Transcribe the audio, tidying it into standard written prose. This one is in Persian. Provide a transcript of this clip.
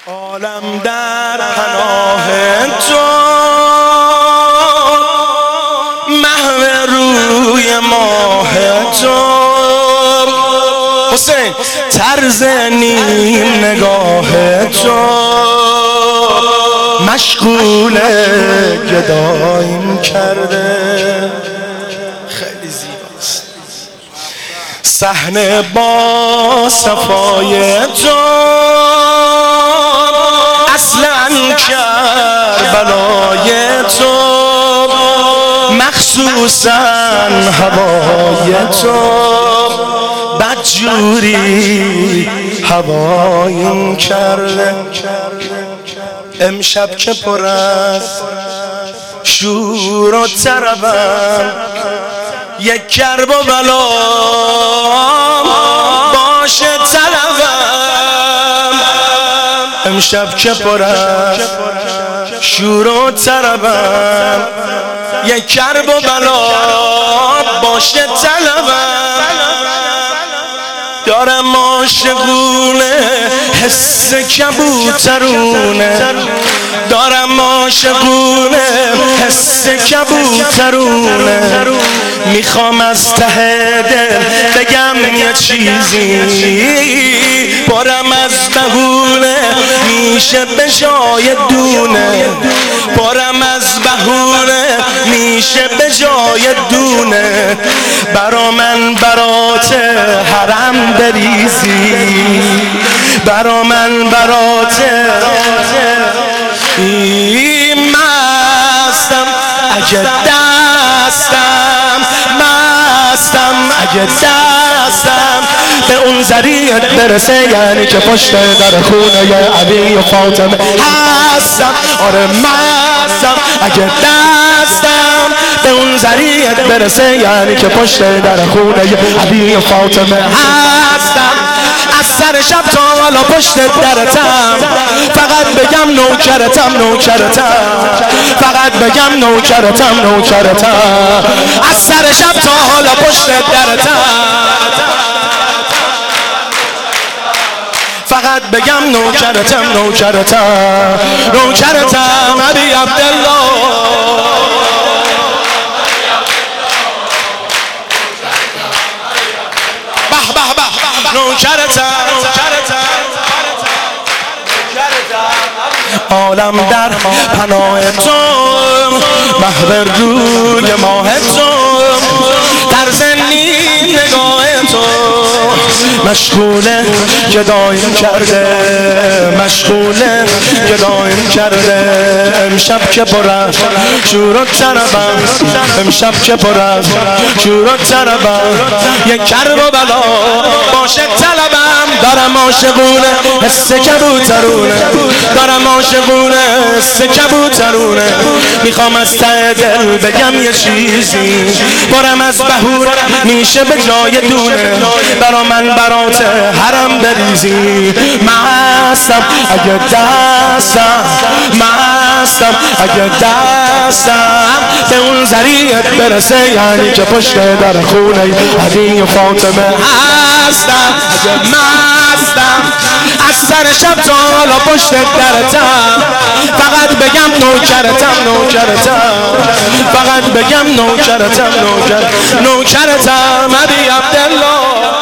عالم در پناه تو، محو روی ماه تو، حسین طرز نیم نگاه تو، مشغول گداییم کرده. خیلی زیباست صحنه با صفای تو، اصلا کربلای تو، مخصوصا هوای تو، بدجوری هوایم کرده. امشب که پر از شور و طربم، یک کرب و بلا باشه طلبم. امشب که پر از شور و طربم، یک کرب و بلا باشه طلبم. دارم عاشقونه حس کبوترونه، دارم عاشقونه حس کبوترونه، میخوام از ته دل بگم یه چیزی، پرم از بهونه میشه به جای دونه، پرم از بهونه میشه به جای دونه. برا من برات حرم بریزی، برا من برات مستم اگه دستم، مستم اگه دستم به اون ذریعت برسه، یعنی که پشت در خونه علی و فاطمه هستم. آره مستم اگه دستم به اون ذریعت برسه، یعنی که پشت در خونه علی و فاطمه هستم. از سر شب تا حالا پشت درتم، فقط بگم نوکرتم نوکرتم، فقط بگم نوکرتم نوکرتم. از سر شب تا حالا پشت درتم، فقط بگم نوکرتم نوکرتم نوکرتم. ابی عبدالله به به به نوکرتم. عالم در پناه تو، محو روی ماه تو، طرز نیم نگاه تو، مشغول گداییم کرده، مشغول گداییم کرده. امشب که پر از شور و طربم، امشب که پر از شور و طربم، یک کرب و بلا باشه طلبم. دارم عاشقونه حس کبوترونه، دارم عاشقونه حس کبوترونه، میخوام از ته دل بگم یه چیزی، پرم از بهونه میشه به جای دونه. برا من برات حرم بریزی، مستم اگه دستم، مستم اگه دستم به اون ذریعت برسه، یعنی که پشت در خونه علی و فاطمه هستم. مستم از سر شب تا حالا پشت درتم، فقط بگم نوکرتم نوکرتم، فقط بگم نوکرتم نوکرتم. ابی عبدالله